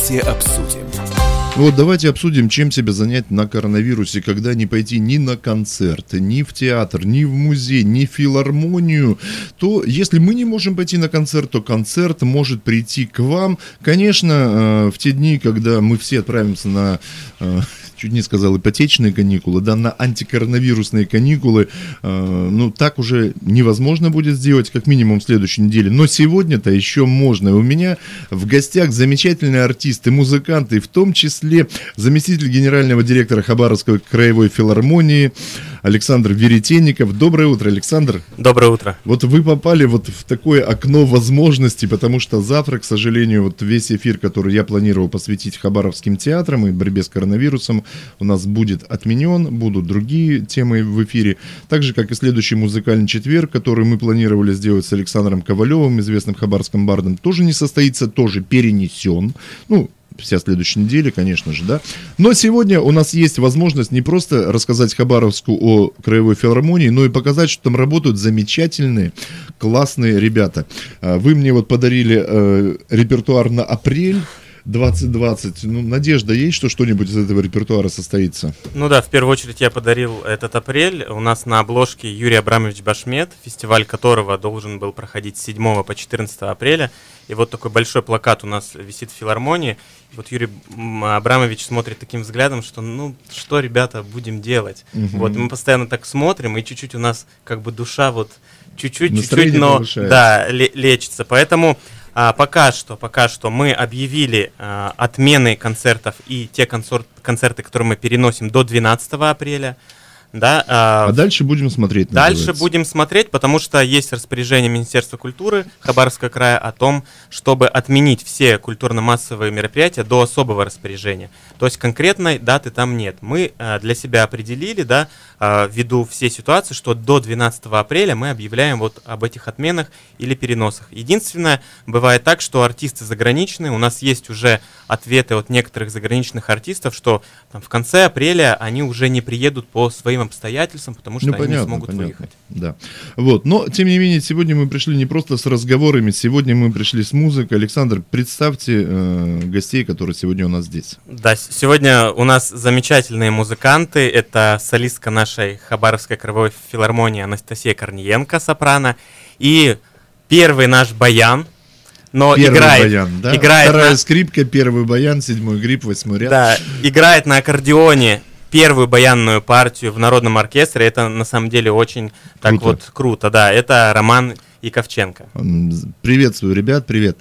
Давайте обсудим. Вот давайте обсудим, чем себя занять на коронавирусе, когда не пойти ни на концерт, ни в театр, ни в музей, ни в филармонию. То если мы не можем пойти на концерт, то концерт может прийти к вам. Конечно, в те дни, когда мы все отправимся на... чуть не сказал ипотечные каникулы, да, на антикоронавирусные каникулы, ну, так уже невозможно будет сделать, как минимум в следующей неделе, но сегодня-то еще можно. И у меня в гостях замечательные артисты, музыканты, в том числе заместитель генерального директора Хабаровской краевой филармонии Александр Веретенников. Доброе утро, Александр. Доброе утро. Вот вы попали вот в такое окно возможностей, потому что завтра, к сожалению, вот весь эфир, который я планировал посвятить Хабаровским театрам и борьбе с коронавирусом, у нас будет отменен, будут другие темы в эфире, так же, как и следующий музыкальный четверг, который мы планировали сделать с Александром Ковалевым, известным хабаровским бардом, тоже не состоится, тоже перенесен, ну, вся следующая неделя, конечно же, да. Но сегодня у нас есть возможность не просто рассказать Хабаровску о краевой филармонии, но и показать, что там работают замечательные, классные ребята. Вы мне вот подарили репертуар на апрель 2020. Ну, надежда есть, что что-нибудь из этого репертуара состоится? Ну да, в первую очередь я подарил этот апрель. У нас на обложке Юрий Абрамович Башмет, фестиваль которого должен был проходить с 7 по 14 апреля. И вот такой большой плакат у нас висит в филармонии. И вот Юрий Абрамович смотрит таким взглядом, что, ну, что, ребята, будем делать? Вот, мы постоянно так смотрим, и чуть-чуть у нас как бы душа вот чуть-чуть, но повышается. Да, лечится. Поэтому... Пока что мы объявили отмены концертов и те концерты, которые мы переносим до 12 апреля. Да, а дальше будем смотреть. Дальше будем смотреть, потому что есть распоряжение Министерства культуры Хабаровского края о том, чтобы отменить все культурно-массовые мероприятия до особого распоряжения. То есть конкретной даты там нет. Мы для себя определили, да, ввиду всей ситуации, что до 12 апреля мы объявляем вот об этих отменах или переносах. Единственное, бывает так, что артисты заграничные, у нас есть уже ответы от некоторых заграничных артистов, что там, в конце апреля они уже не приедут по своим обстоятельствам, потому что они не смогут выехать. Да. Вот. Но, тем не менее, сегодня мы пришли не просто с разговорами, сегодня мы пришли с музыкой. Александр, представьте гостей, которые сегодня у нас здесь. Да, сегодня у нас замечательные музыканты. Это солистка нашей Хабаровской краевой филармонии Анастасия Корниенко, сопрано, и первый наш баян. Но первый баян, да? Вторая скрипка, первый баян, 7-й гриф, 8-й ряд. Да, играет на аккордеоне первую баянную партию в народном оркестре. Это на самом деле очень так вот круто, да. Это Роман Яковченко. Приветствую, ребят, привет.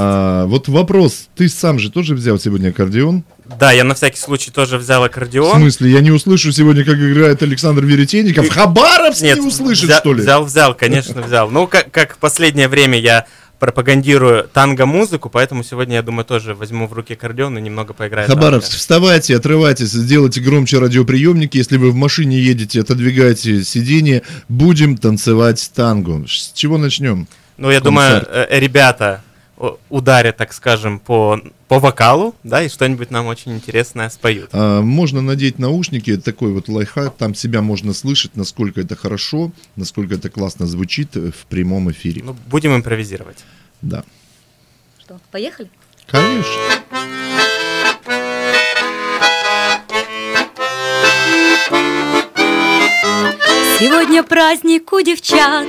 Вот вопрос, ты сам же тоже взял сегодня аккордеон? Да, я на всякий случай тоже взял аккордеон. В смысле, я не услышу сегодня, как играет Александр Веретенников? Хабаровск не услышит, что ли? Взял, конечно, взял. Ну, как в последнее время я пропагандирую танго-музыку, поэтому сегодня, я думаю, тоже возьму в руки аккордеон и немного поиграю. Хабаровск, вставайте, отрывайтесь, сделайте громче радиоприемники. Если вы в машине едете, отодвигайте сиденье. Будем танцевать танго. С чего начнем? Ну, я думаю, ребята ударят, так скажем, по вокалу, да, и что-нибудь нам очень интересное споют. Можно надеть наушники, это такой вот лайфхак, там себя можно слышать, насколько это хорошо, насколько это классно звучит в прямом эфире. Ну, будем импровизировать. Да. Что, поехали? Конечно. Сегодня праздник у девчат,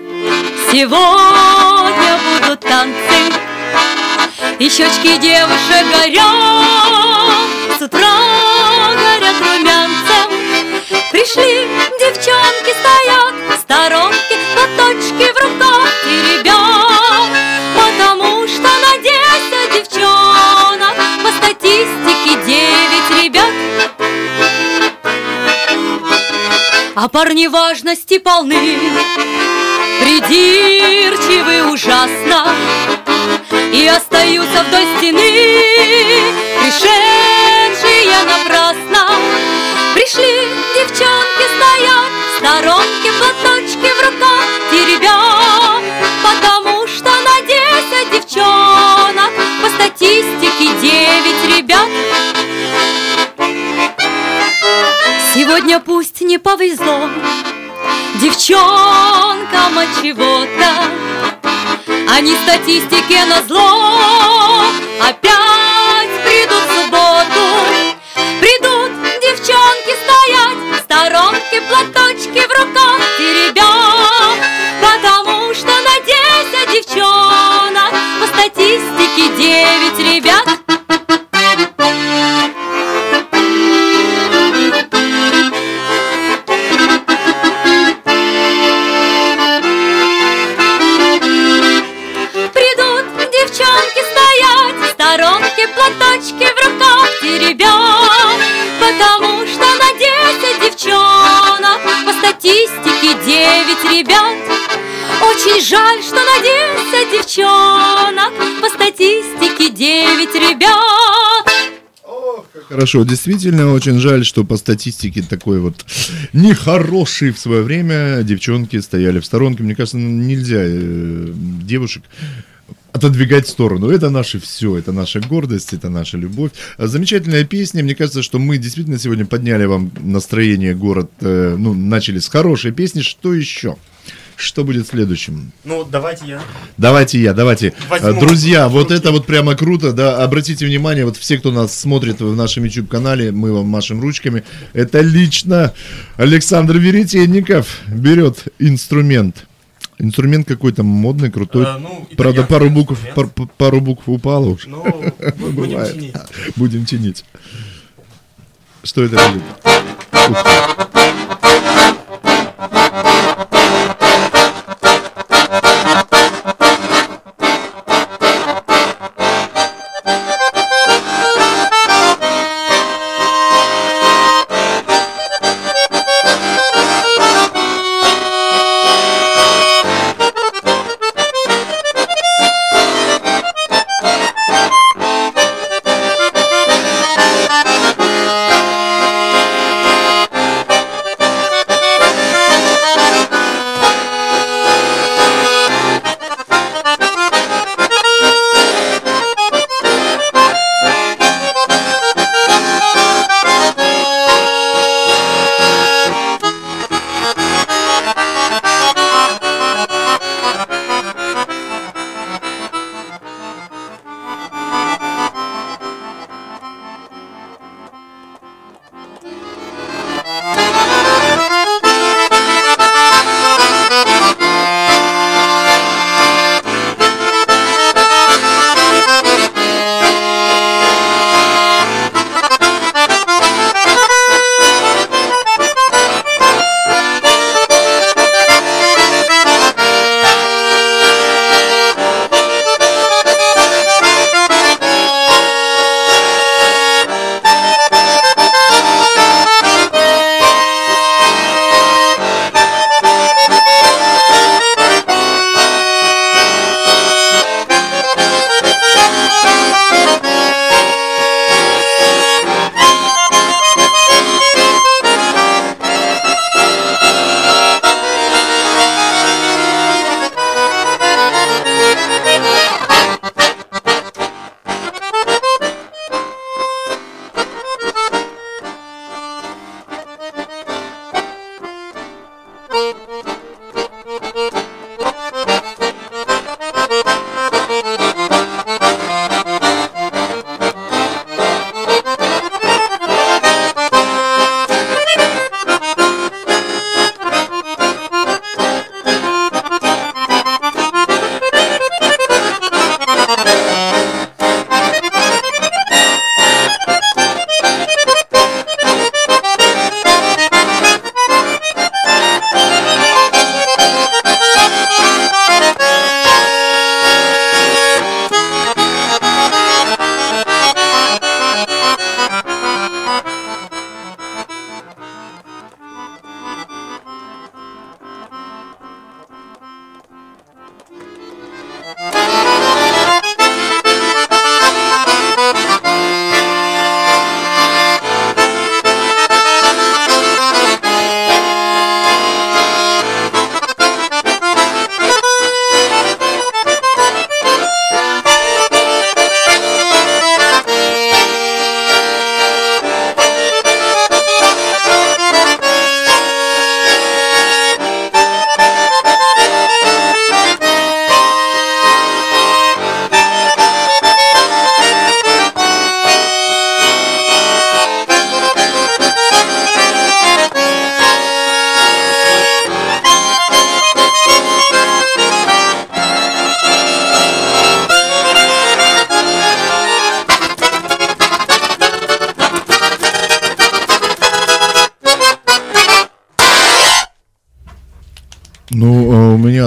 сегодня будут танцы, и щечки девушек горят, с утра горят румянцем. Пришли девчонки, стоят в сторонке, платочки в руках теребят, потому что на 10 девчонок по статистике 9 ребят. А парни важности полны, придирчивы ужасно, и остаются вдоль стены, пришедшие напрасно. Пришли девчонки, стоят в сторонке, платочки в руках теребят, потому что на 10 девчонок по статистике 9 ребят. Сегодня пусть не повезло девчонкам от чего-то, они статистике назло опять И жаль, что на 10 девчонок по статистике 9 ребят. Хорошо, действительно, очень жаль, что по статистике такой вот нехороший в свое время девчонки стояли в сторонке. Мне кажется, нельзя девушек отодвигать в сторону. Это наше все, это наша гордость, это наша любовь. Замечательная песня. Мне кажется, что мы действительно сегодня подняли вам настроение, город, начали с хорошей песни. Что еще? Что будет следующим? Ну, давайте я. Давайте. Возьму Друзья, вот это вот прямо круто, да, обратите внимание, вот все, кто нас смотрит в нашем YouTube-канале, мы вам машем ручками, это лично Александр Веретенников берет инструмент. Инструмент какой-то модный, крутой. Правда, пару букв упало уже. Ну, будем чинить. Будем чинить. Что это будет? Ух ты.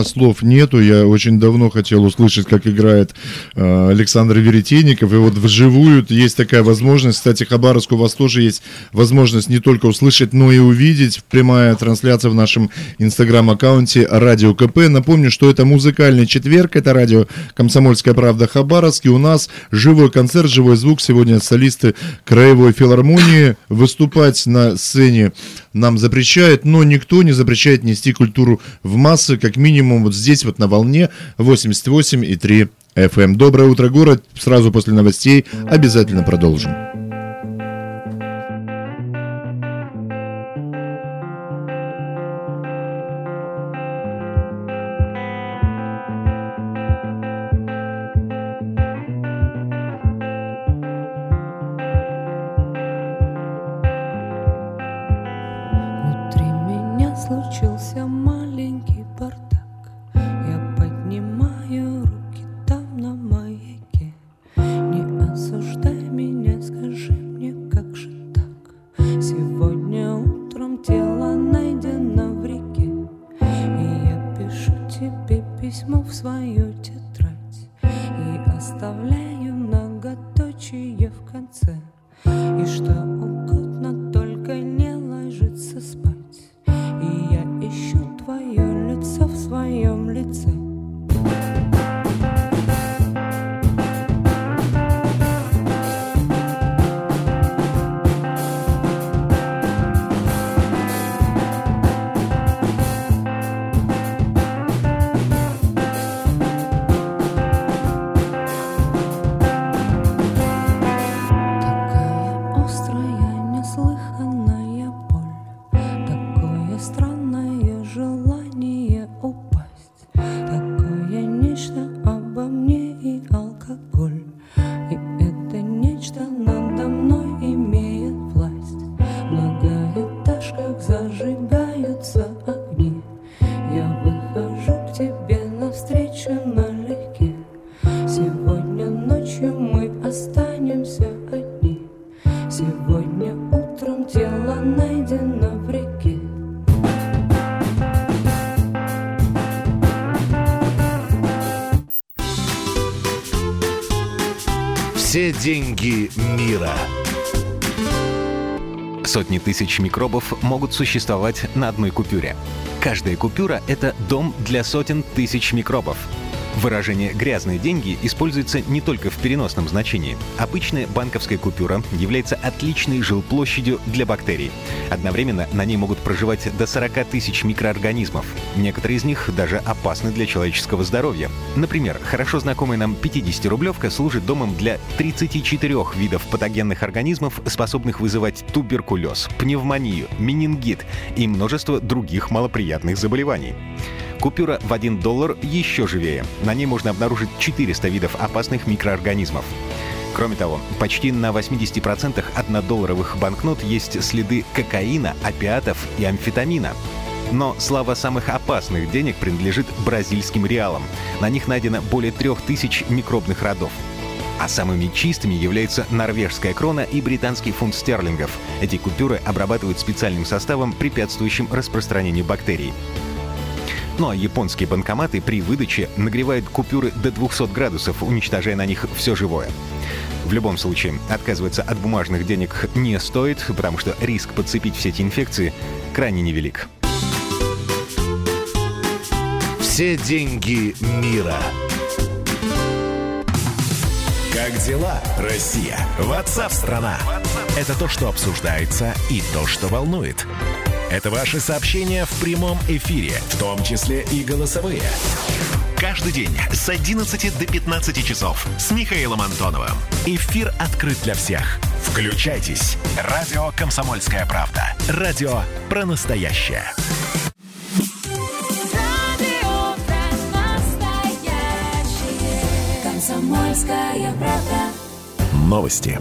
меня слов нету. Я очень давно хотел услышать, как играет Александр Веретенников. И вот вживую есть такая возможность. Кстати, Хабаровск, у вас тоже есть возможность не только услышать, но и увидеть. Прямая трансляция в нашем инстаграм-аккаунте Радио КП. Напомню, что это музыкальный четверг. Это радио «Комсомольская правда» Хабаровск. И у нас живой концерт, живой звук. Сегодня солисты Краевой филармонии. Выступать на сцене нам запрещает, но никто не запрещает нести культуру в массы, как минимум вот здесь вот на волне 88,3 FM. Доброе утро, город. Сразу после новостей обязательно продолжим. Случился маленький бардак. Я поднимаю руки там на маяке. Не осуждай меня, скажи мне, как же так? Сегодня утром тело найдено в реке, и я пишу тебе письмо в свою тетрадь и оставляю многоточие в конце. И что угодно, только не ложится спать. И я ищу твое лицо в своем лице. Такая острая, неслыханная боль, такое странное желание упасть, такое нечто обо мне и алкоголь. И это нечто надо мной имеет власть. В многоэтажках зажигаются огни. Я выхожу к тебе навстречу налегке. Сегодня ночью мы останемся одни. Сегодня утром тело найдено в реке. Все деньги мира. Сотни тысяч микробов могут существовать на одной купюре. Каждая купюра — это дом для сотен тысяч микробов. Выражение «грязные деньги» используется не только в переносном значении. Обычная банковская купюра является отличной жилплощадью для бактерий. Одновременно на ней могут проживать до 40 тысяч микроорганизмов. Некоторые из них даже опасны для человеческого здоровья. Например, хорошо знакомая нам 50-рублевка служит домом для 34 видов патогенных организмов, способных вызывать туберкулез, пневмонию, менингит и множество других малоприятных заболеваний. Купюра в $1 еще живее. На ней можно обнаружить 400 видов опасных микроорганизмов. Кроме того, почти на 80% $1 банкнот есть следы кокаина, опиатов и амфетамина. Но слава самых опасных денег принадлежит бразильским реалам. На них найдено более 3000 микробных родов. А самыми чистыми являются норвежская крона и британский фунт стерлингов. Эти купюры обрабатывают специальным составом, препятствующим распространению бактерий. Ну а японские банкоматы при выдаче нагревают купюры до 200 градусов, уничтожая на них все живое. В любом случае, отказываться от бумажных денег не стоит, потому что риск подцепить все эти инфекции крайне невелик. Все деньги мира. Как дела, Россия? WhatsApp-страна. Это то, что обсуждается, и то, что волнует. Это ваши сообщения в прямом эфире, в том числе и голосовые. Каждый день с 11 до 15 часов с Михаилом Антоновым. Эфир открыт для всех. Включайтесь. Радио «Комсомольская правда». Радио про настоящее. Радио про настоящее. Комсомольская правда. Новости.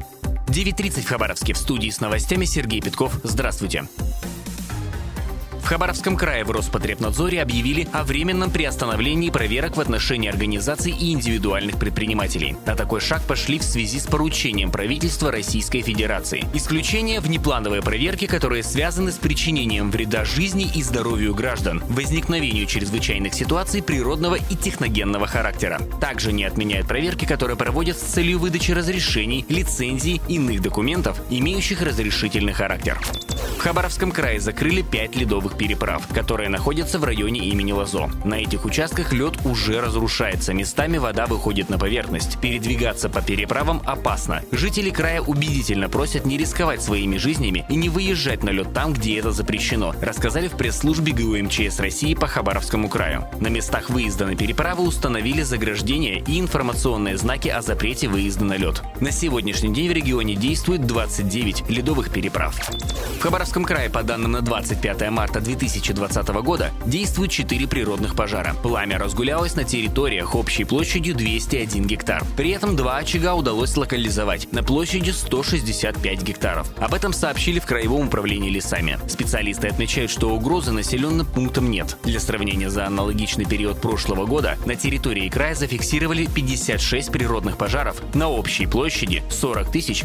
9:30 в Хабаровске. В студии с новостями Сергей Петков. Здравствуйте. В В Хабаровском крае в Роспотребнадзоре объявили о временном приостановлении проверок в отношении организаций и индивидуальных предпринимателей. На такой шаг пошли в связи с поручением правительства Российской Федерации. Исключение – внеплановые проверки, которые связаны с причинением вреда жизни и здоровью граждан, возникновению чрезвычайных ситуаций природного и техногенного характера. Также не отменяют проверки, которые проводят с целью выдачи разрешений, лицензий, иных документов, имеющих разрешительный характер. В Хабаровском крае закрыли 5 ледовых переправ, которые находятся в районе имени Лозо. На этих участках лед уже разрушается, местами вода выходит на поверхность. Передвигаться по переправам опасно. Жители края убедительно просят не рисковать своими жизнями и не выезжать на лед там, где это запрещено, рассказали в пресс-службе ГУ МЧС России по Хабаровскому краю. На местах выезда на переправы установили заграждения и информационные знаки о запрете выезда на лед. На сегодняшний день в регионе действует 29 ледовых переправ. В Хабаровском крае, по данным на 25 марта 2020 года, действует 4 природных пожара. Пламя разгулялось на территориях общей площадью 201 гектар. При этом 2 очага удалось локализовать на площади 165 гектаров. Об этом сообщили в Краевом управлении лесами. Специалисты отмечают, что угрозы населенным пунктам нет. Для сравнения, за аналогичный период прошлого года на территории края зафиксировали 56 природных пожаров на общей площади 40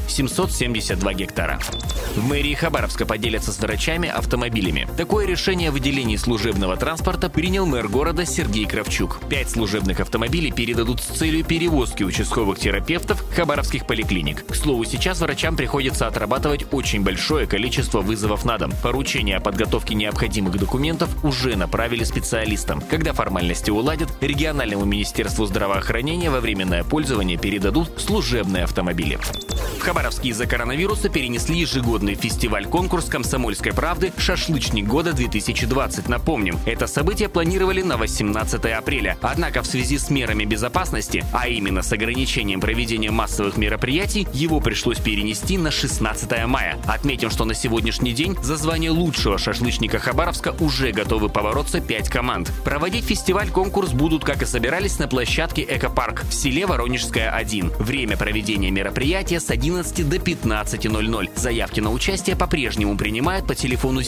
772 гектара. В мэрии Хабаровска поделятся с врачами автомобилями. Такое решение о выделении служебного транспорта принял мэр города Сергей Кравчук. 5 служебных автомобилей передадут с целью перевозки участковых терапевтов хабаровских поликлиник. К слову, сейчас врачам приходится отрабатывать очень большое количество вызовов на дом. Поручение о подготовке необходимых документов уже направили специалистам. Когда формальности уладят, региональному министерству здравоохранения во временное пользование передадут служебные автомобили. В Хабаровске из-за коронавируса перенесли ежегодный фестиваль-конкурс «Комсомольской правды. Шашлычник года-2020». Напомним, это событие планировали на 18 апреля. Однако в связи с мерами безопасности, а именно с ограничением проведения массовых мероприятий, его пришлось перенести на 16 мая. Отметим, что на сегодняшний день за звание лучшего шашлычника Хабаровска уже готовы побороться 5 команд. Проводить фестиваль-конкурс будут, как и собирались, на площадке «Экопарк» в селе Воронежская, 1. Время проведения мероприятия с 11 до 15:00. Заявки на участие по-прежнему принимают по телефону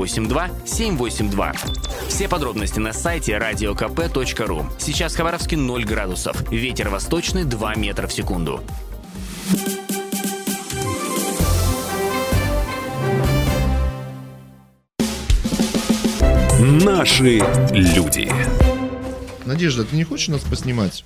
782-782. Все подробности на сайте radiokp.ru. Сейчас в Хабаровске 0 градусов. Ветер восточный 2 метра в секунду. Наши люди. Надежда, ты не хочешь нас поснимать?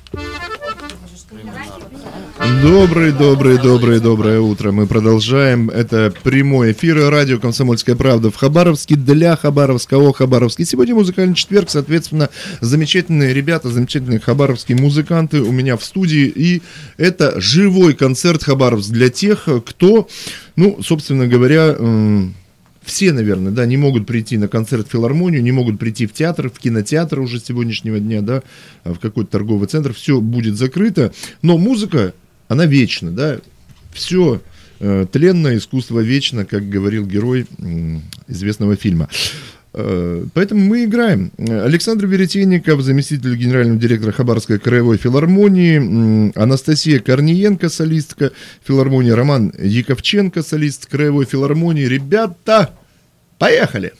Доброе утро. Мы продолжаем. Это прямой эфир радио «Комсомольская правда» в Хабаровске, для Хабаровска, о Хабаровске. Сегодня музыкальный четверг, соответственно, замечательные ребята, замечательные хабаровские музыканты у меня в студии. И это живой концерт «Хабаровск» для тех, кто, собственно говоря, все, наверное, да, не могут прийти на концерт в филармонию, не могут прийти в театр, в кинотеатр уже с сегодняшнего дня, да, в какой-то торговый центр. Все будет закрыто. Но музыка, она вечна, да, все тленное, искусство вечно, как говорил герой известного фильма. Поэтому мы играем. Александр Веретенников, заместитель генерального директора Хабаровской краевой филармонии, Анастасия Корниенко, солистка филармонии, Роман Яковченко, солист краевой филармонии. Ребята, поехали!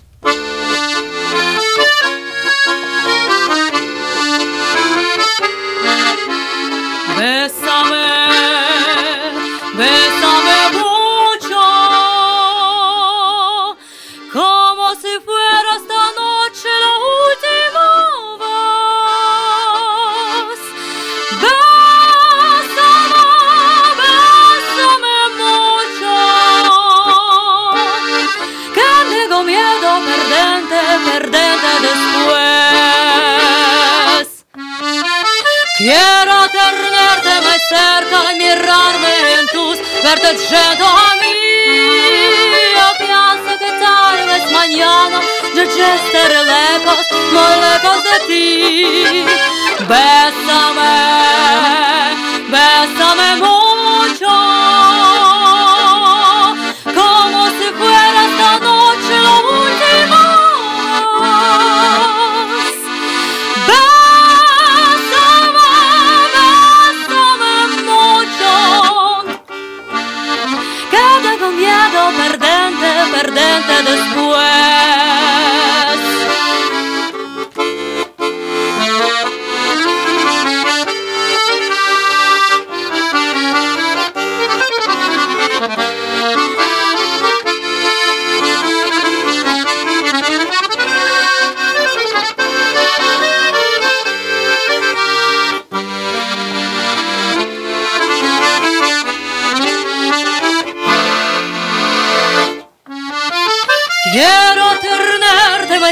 Quiero tenerte más cerca, mirarme en tus verdes yendo a mí. Yo pienso que tal vez mañana yo ya estaré lejos, muy lejos de ti. Bésame, bésame mucho, como si fuera esta noche la última. Perdente después.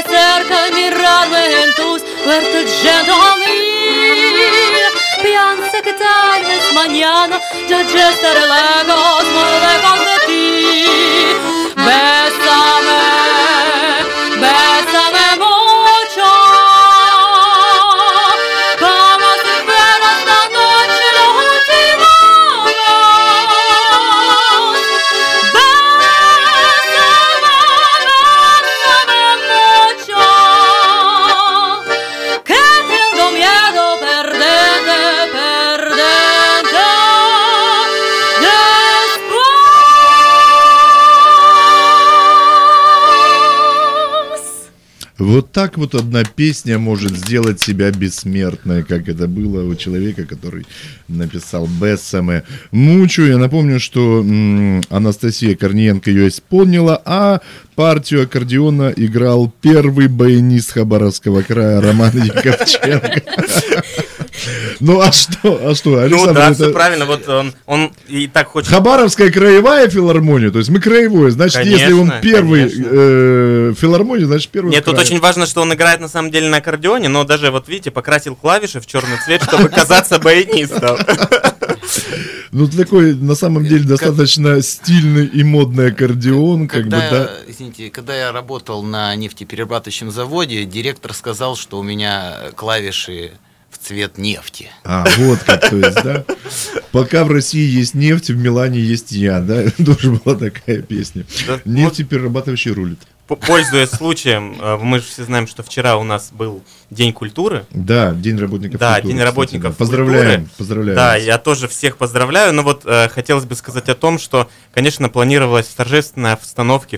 cerca mirarme en tus puertas yendo a mí. Piensa que tal vez mañana ya estaré lejos, muy lejos de ti. Bésame, bésame mucho, como si fuera esta noche la última vez. Bésame, bésame mucho, que tengo miedo perderte, perderte después. Вот так вот одна песня может сделать себя бессмертной, как это было у человека, который написал «Бессаме мучу». Я напомню, что Анастасия Корниенко ее исполнила, а партию аккордеона играл первый баянист Хабаровского края Роман Яковченко. Ну а что, Ну Александр, да, это все правильно, вот он и так хочет... Хабаровская краевая филармония, то есть мы краевой, значит, если он Конечно, первый конечно. филармония, значит первый Нет, тут край. очень важно, что он играет на самом деле на аккордеоне, но даже вот видите, покрасил клавиши в черный цвет, чтобы казаться баянистом. Ну, такой, на самом деле, достаточно стильный и модный аккордеон, как бы, да. Извините, когда я работал на нефтеперерабатывающем заводе, директор сказал, что у меня клавиши в цвет нефти. А, вот как, то есть, да. Пока в России есть нефть, в Милане есть я, да. Тоже была такая песня. Да, Нефтеперерабатывающий рулит. Пользуясь случаем, мы же все знаем, что вчера у нас был День культуры. Да, День работников Да, культуры. День работников кстати, да. Поздравляем, культуры. поздравляем. Да, я тоже всех поздравляю, но вот хотелось бы сказать о том, что, конечно, планировалось в торжественной обстановке,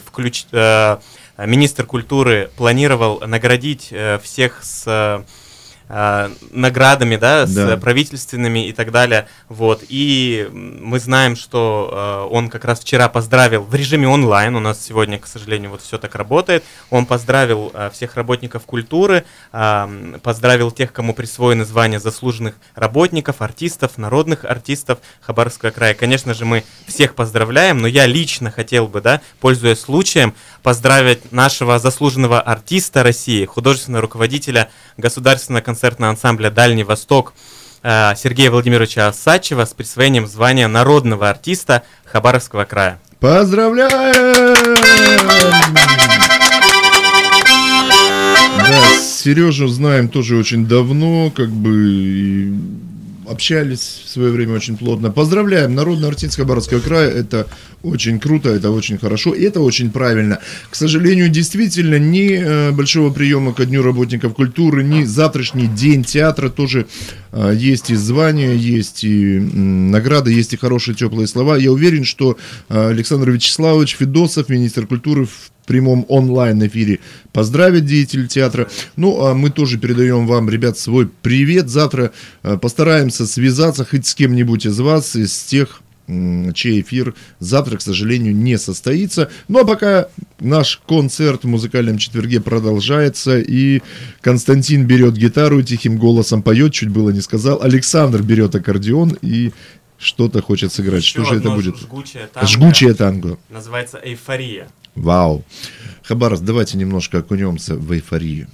министр культуры планировал наградить всех с наградами, да, с правительственными и так далее, вот, и мы знаем, что он как раз вчера поздравил в режиме онлайн, у нас сегодня, к сожалению, вот все так работает, он поздравил всех работников культуры, поздравил тех, кому присвоено звание заслуженных работников, артистов, народных артистов Хабаровского края. Конечно же, мы всех поздравляем, но я лично хотел бы, да, пользуясь случаем, поздравить нашего заслуженного артиста России, художественного руководителя Государственного концертного ансамбля «Дальний Восток» Сергея Владимировича Осадчева с присвоением звания народного артиста Хабаровского края. Поздравляем! Да, Сережу знаем тоже очень давно, как бы и общались в свое время очень плотно. Поздравляем, народный артист Хабаровского края, это очень круто, это очень хорошо, и это очень правильно. К сожалению, действительно, ни большого приема ко Дню работников культуры, ни завтрашний день театра тоже есть и звания, есть и награды, есть и хорошие теплые слова. Я уверен, что Александр Вячеславович Федосов, министр культуры, в прямом онлайн-эфире поздравит деятелей театра. Ну, а мы тоже передаем вам, ребят, свой привет. Завтра постараемся связаться хоть с кем-нибудь из вас, из тех, чей эфир завтра, к сожалению, не состоится. Ну, а пока наш концерт в музыкальном четверге продолжается, и Константин берет гитару и тихим голосом поет, чуть было не сказал. Александр берет аккордеон и что-то хочет сыграть. Еще что же это будет? Жгучее танго. Называется «Эйфория». Вау. Хабаров, давайте немножко окунемся в эйфорию.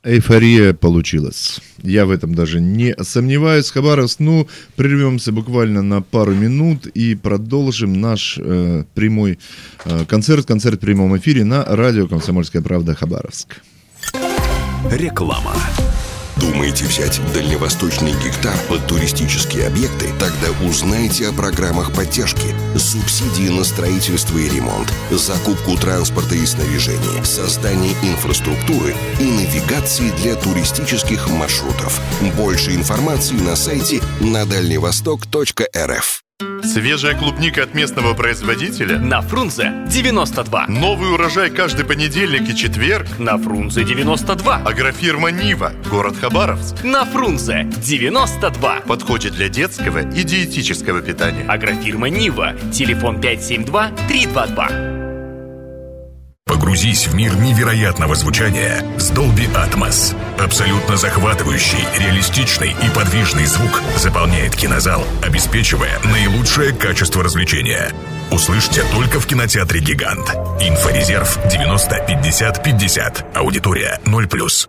Эйфория получилась. Я в этом даже не сомневаюсь. Хабаровск, прервемся буквально на пару минут и продолжим наш прямой концерт в прямом эфире на радио «Комсомольская правда» Хабаровск. Реклама. Думаете взять дальневосточный гектар под туристические объекты? Тогда узнайте о программах поддержки. Субсидии на строительство и ремонт, закупку транспорта и снаряжения, создание инфраструктуры и навигации для туристических маршрутов. Больше информации на сайте надальневосток.рф. Свежая клубника от местного производителя? На Фрунзе 92. Новый урожай каждый понедельник и четверг? На Фрунзе 92. Агрофирма «Нива», город Хабаровск. На Фрунзе 92. Подходит для детского и диетического питания. Агрофирма «Нива». Телефон 572-322. Погрузись в мир невероятного звучания с Dolby Atmos. Абсолютно захватывающий, реалистичный и подвижный звук заполняет кинозал, обеспечивая наилучшее качество развлечения. Услышьте только в кинотеатре «Гигант». Инфорезерв 90 50 50. Аудитория 0+.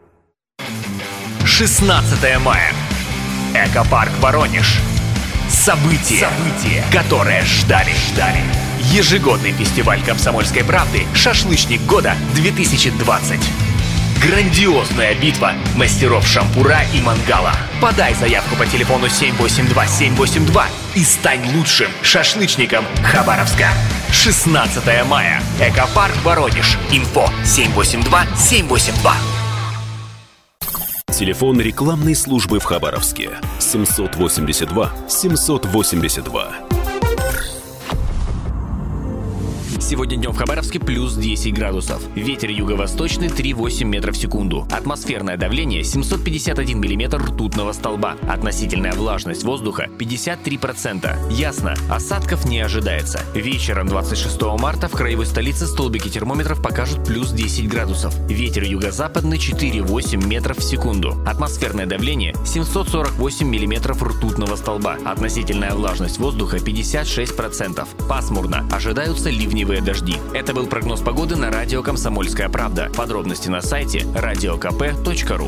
16 мая. Экопарк Воронеж. Событие, которое ждали. Ежегодный фестиваль «Комсомольской правды» «Шашлычник года 2020». Грандиозная битва мастеров шампура и мангала. Подай заявку по телефону 782-782 и стань лучшим шашлычником Хабаровска. 16 мая. Экопарк Воронеж. Инфо 782-782. Телефон рекламной службы в Хабаровске 782 782. Сегодня днем в Хабаровске плюс 10 градусов. Ветер юго-восточный 3,8 метров в секунду. Атмосферное давление 751 миллиметр ртутного столба. Относительная влажность воздуха 53%. Ясно, осадков не ожидается. Вечером 26 марта в краевой столице столбики термометров покажут плюс 10 градусов. Ветер юго-западный 4,8 метров в секунду. Атмосферное давление 748 миллиметров ртутного столба. Относительная влажность воздуха 56%. Пасмурно. Ожидаются ливневые дожди. Это был прогноз погоды на радио «Комсомольская правда». Подробности на сайте radiokp.ru.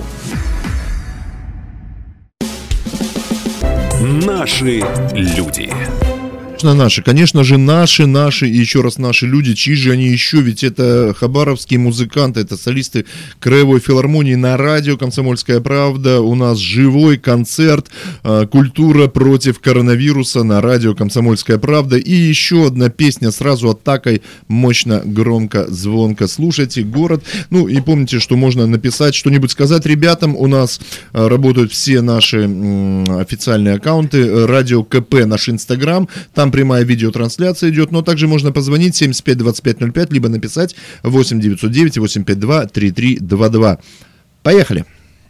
Наши люди. Конечно же, наши и еще раз наши люди, чьи же они еще, ведь это хабаровские музыканты, это солисты Краевой филармонии. На радио «Комсомольская правда» у нас живой концерт «Культура против коронавируса» на радио «Комсомольская правда». И еще одна песня сразу атакой, мощно, громко, звонко. Слушайте город. И помните, что можно написать, что-нибудь сказать ребятам. У нас работают все наши официальные аккаунты. Радио КП, наш Инстаграм. Там прямая видеотрансляция идет, но также можно позвонить 75-25-05, либо написать 8-909-852-3322. Поехали!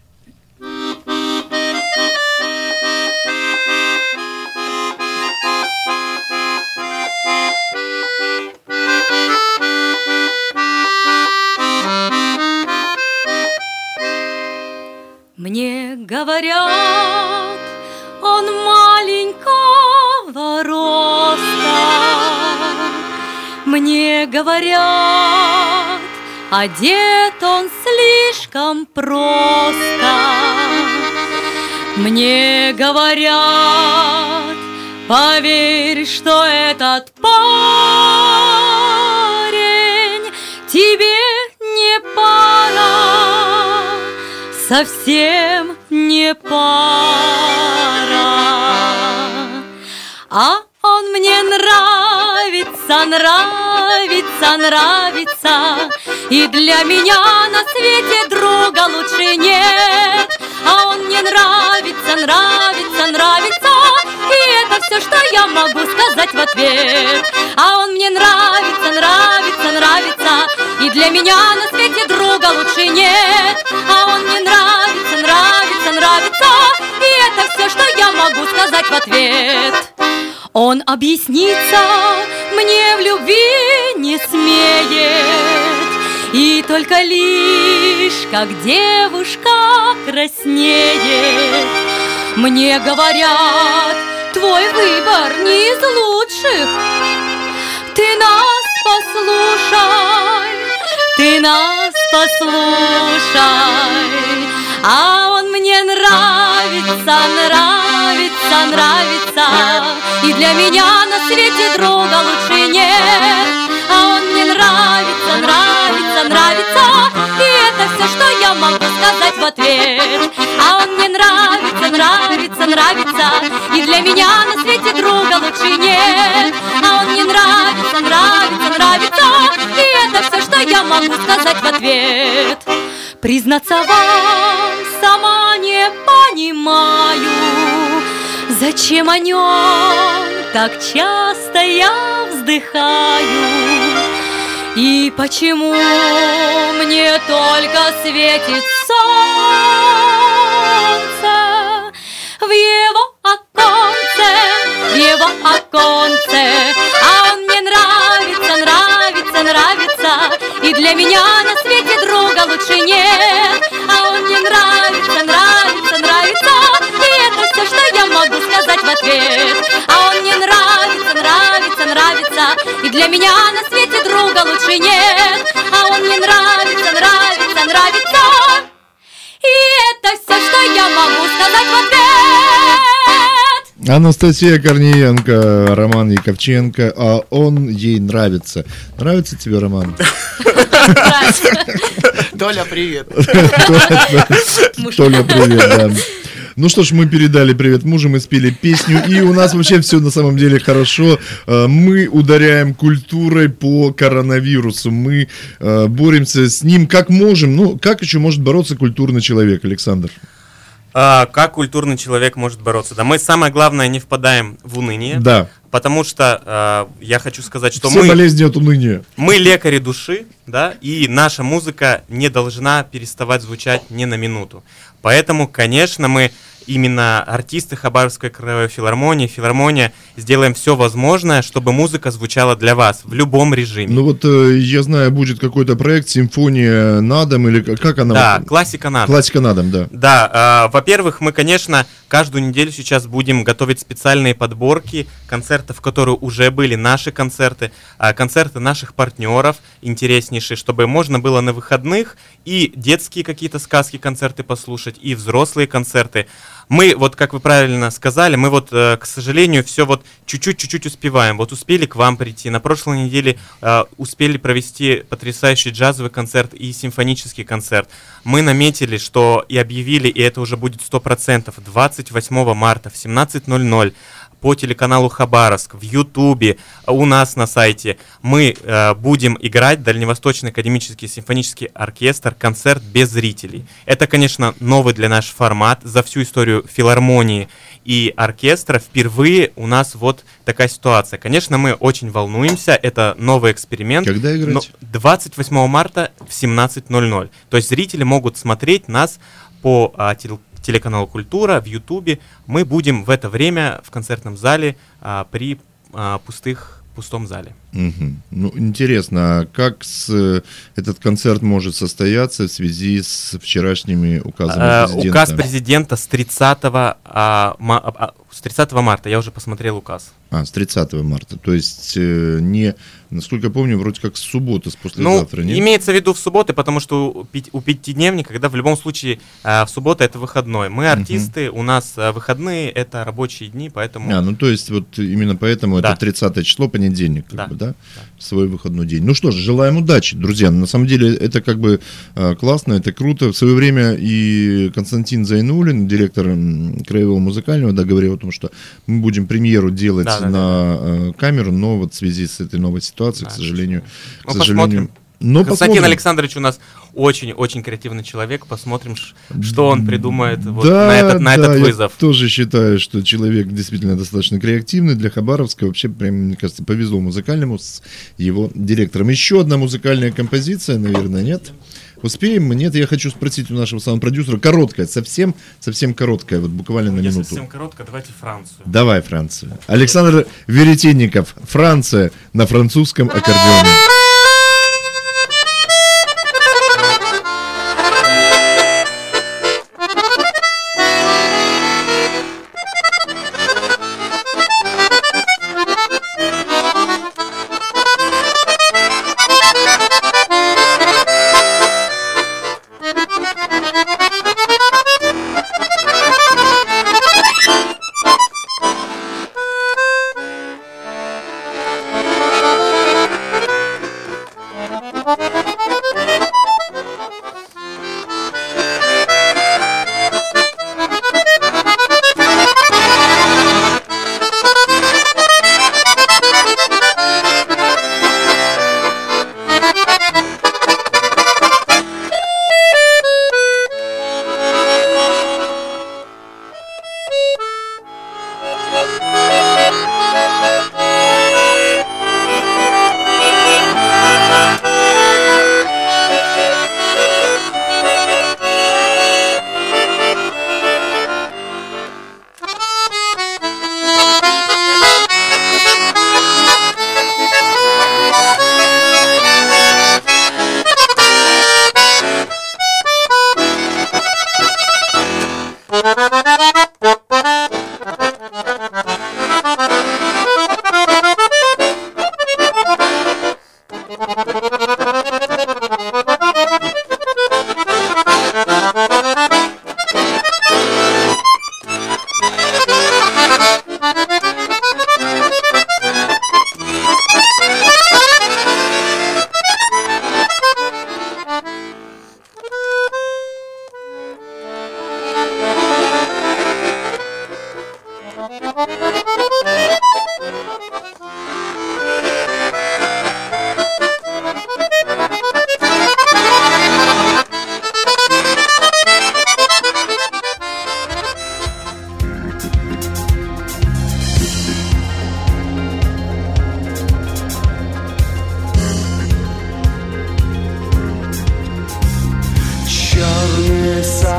Мне говорят, он маленького роста. Мне говорят, одет он слишком просто. Мне говорят, поверь, что этот парень тебе не пара, совсем не пара. А он мне нравится, нравится, нравится, и для меня на свете друга лучше нет. А он мне нравится, нравится, нравится, и это все, что я могу сказать в ответ. А он мне нравится, нравится, нравится, и для меня на свете друга лучше нет. А он мне нравится, нравится, нравится, и это все, что я могу сказать в ответ. Он объясниться мне в любви не смеет, и только лишь как девушка краснеет. Мне говорят, твой выбор не из лучших. Ты нас послушай, ты нас послушай. А он мне нравится, нравится, нравится, и для меня на свете друга лучше нет. А он мне нравится, нравится, нравится, и это все, что я могу сказать в ответ. А он мне нравится, нравится, нравится, и для меня на свете друга лучше нет. А он мне нравится, нравится, нравится, и это все, что я могу сказать в ответ. Признаться вам, сама не понимаю, зачем о нем так часто я вздыхаю. И почему мне только светит солнце в его оконце, в его оконце. А он мне нравится, нравится, нравится, и для меня на свете друга лучше нет. А он мне нравится, нравится, нравится, и это все, что я могу сказать в ответ. А он мне нравится, нравится, нравится, и для меня на свете друга лучше нет. А он мне нравится, нравится, нравится, и это все, что я могу сказать в ответ. Анастасия Корниенко, Роман Яковченко, а он ей нравится. Нравится тебе, Роман? Толя, привет. Толя, привет, да. Ну что ж, мы передали привет мужу, мы спели песню, и у нас вообще все на самом деле хорошо. Мы ударяем культурой по коронавирусу, мы боремся с ним как можем. Ну, как еще может бороться культурный человек, Александр? Как культурный человек может бороться? Да мы, самое главное, не впадаем в уныние. Да. Потому что я хочу сказать, что все болезни от уныния. Мы лекари души, да, и наша музыка не должна переставать звучать ни на минуту. Поэтому, конечно, мы именно артисты Хабаровской краевой филармонии, филармония, сделаем все возможное, чтобы музыка звучала для вас в любом режиме. Ну вот, я знаю, будет какой-то проект «Симфония на дом», или как она? Да, «Классика на дом». «Классика на дом», да. Да, во-первых, мы, конечно, каждую неделю сейчас будем готовить специальные подборки концертов, которые уже были, наши концерты, концерты наших партнеров, интереснейшие, чтобы можно было на выходных и детские какие-то сказки, концерты послушать, и взрослые концерты. Мы, вот как вы правильно сказали, мы вот, к сожалению, все вот чуть-чуть успеваем. Вот успели к вам прийти, на прошлой неделе успели провести потрясающий джазовый концерт и симфонический концерт. Мы наметили, что и объявили, и это уже будет 100%, 28 марта в 17:00 по телеканалу Хабаровск, в Ютубе, у нас на сайте мы будем играть Дальневосточный академический симфонический оркестр концерт без зрителей. Это, конечно, новый для нас формат. За всю историю филармонии и оркестра впервые у нас вот такая ситуация. Конечно, мы очень волнуемся, это новый эксперимент. Когда играть? 28 марта в 17:00. То есть зрители могут смотреть нас по телеканалу «Культура» в Ютубе. Мы будем в это время в концертном зале при пустом зале. Угу. Ну, интересно, а как этот концерт может состояться в связи с вчерашними указами президента? Указ президента с 30 марта, я уже посмотрел указ. С 30 марта, то есть не, насколько я помню, вроде как с субботы, с послезавтра, нет? Имеется в виду в субботы, потому что у пятидневника, когда в любом случае в субботу это выходной. Мы артисты, у нас выходные это рабочие дни, поэтому... Ну то есть вот именно поэтому это 30 число, понедельник, как бы, да? Свой выходной день. Ну что ж, желаем удачи, друзья. На самом деле это как бы классно, это круто. В свое время и Константин Зайнуллин, директор Краевого музыкального, говорил о том, что мы будем премьеру делать на камеру, но вот в связи с этой новой ситуацией, к сожалению... Посмотрим. Константин Александрович у нас очень-очень креативный человек. Посмотрим, что он придумает на этот вызов. Я тоже считаю, что человек действительно достаточно креативный для Хабаровска. Вообще, прям, мне кажется, повезло музыкальному с его директором. Еще одна музыкальная композиция, наверное, нет? Успеем? Нет, я хочу спросить у нашего саунд-продюсера. Короткая, совсем короткая, вот буквально на минуту. Совсем короткая, давайте Францию. Давай Францию. Александр Веретенников, «Франция» на французском аккордеоне.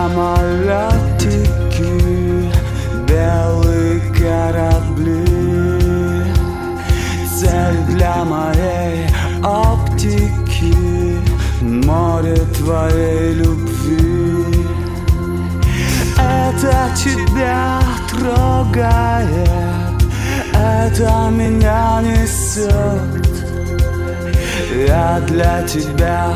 самолетики, белые корабли, цель для моей оптики, море твоей любви. Это тебя трогает, это меня несет. Я для тебя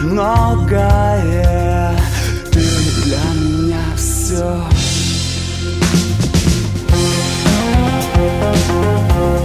многое, ты для меня все.